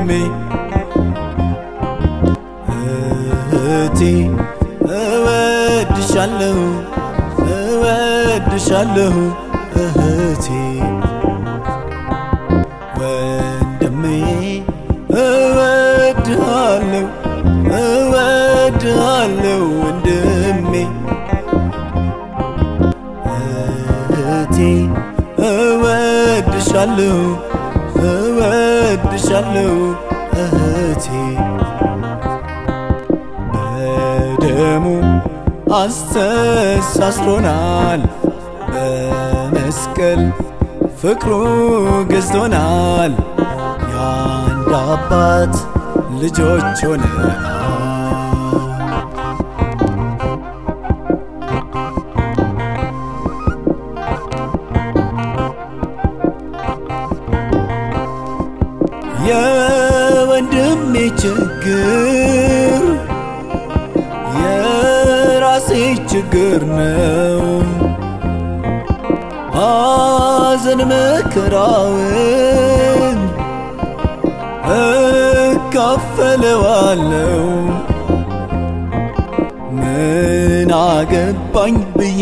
ወንድሜ እህቴ እወድሻለሁ እወድሻለሁ እህቴ ወንድሜ እወድሃለሁ እወድሃለሁ ወንድሜ እህቴ እወድሻለሁ እወድሻለሁ እህቴ በደሙ አስተሳስሮናል በመስቀል ፍቅሩ ገዝቶናል የአንድ አባት ልጆች ሆነናል የወንድሜ ችግር የራሴ ችግር ነው ሐዘን መከራውን እካፈለዋለሁ ምን አገባኝ ብዬ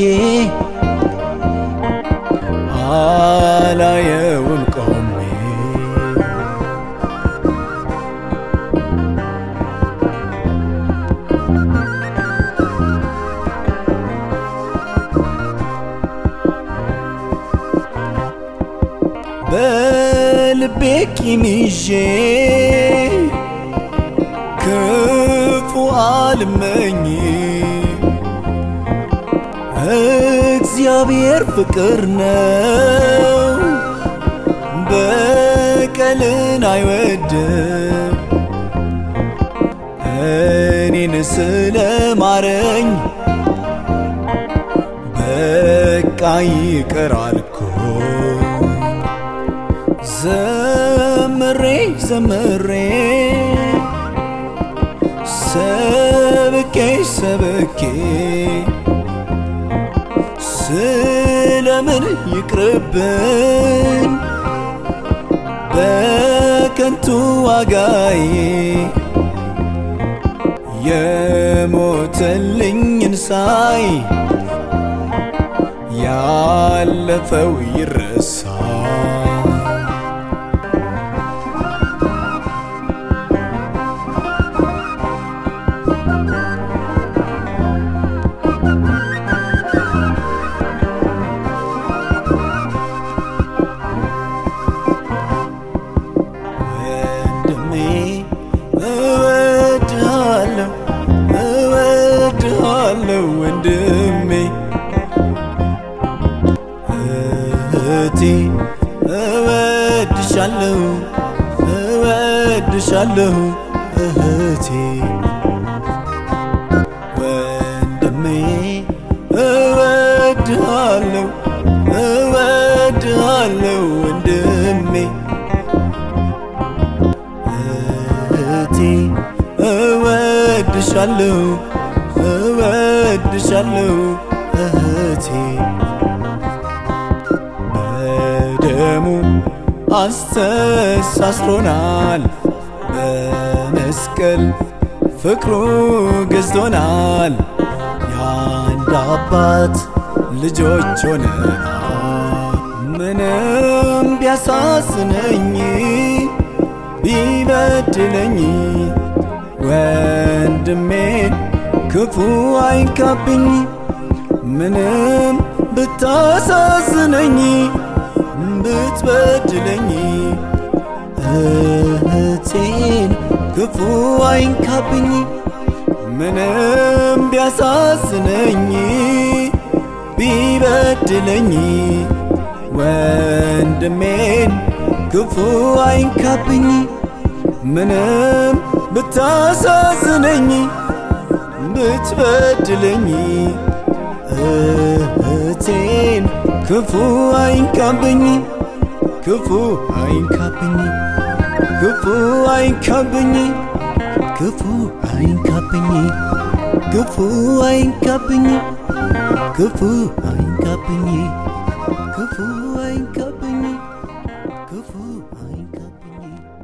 አላየውም ቆሜ በልቤ ቂም ይዤ ክፉ አልመኝ እግዚአብሔር ፍቅር ነው በቀልን አይወድም እኔን ስለማረኝ በቃ ይቅር አልኩኝ ዘምሬ ዘምሬ ሰብኬ ሰብኬ ስለምን ይቅርብኝ በከንቱ ዋጋዬ የሞተልኝን ሳይ ያለፈው ይረሳ ወንድሜ እህቴ እወድሻለሁ እወድሻለሁ እህቴ ወንድሜ እወድሃለሁ እወድሃለሁ ወንድሜ እህቴ እወድሻለሁ እወድሻለሁ እህቴ በደሙ አስተሳስሮናል በመስቀል ፍቅሩ ገዝቶናል የአንድ አባት ልጆች ሆነናል ምንም ቢያሳዝነኝ ቢበድለኝ ወንድሜን ክፉ አይንካብኝ ምንም ብታሳዝነኝ ብትበድለኝ እህቴን ክፉ አይንካብኝ ምንም ቢያሳዝነኝ ቢበድለኝ ወንድሜን ክፉ አይንካብኝ ምንም ብታሳዝነኝ ብትበድለኝ እህቴን ክፉ አይንካብኝ ክፉ አይንካብኝ ክፉ አይንካብኝ ክፉ አይንካብኝ ክፉ አይንካብኝ ክፉ አይንካብኝ ክፉ አይንካብኝ ክፉ አይንካብኝ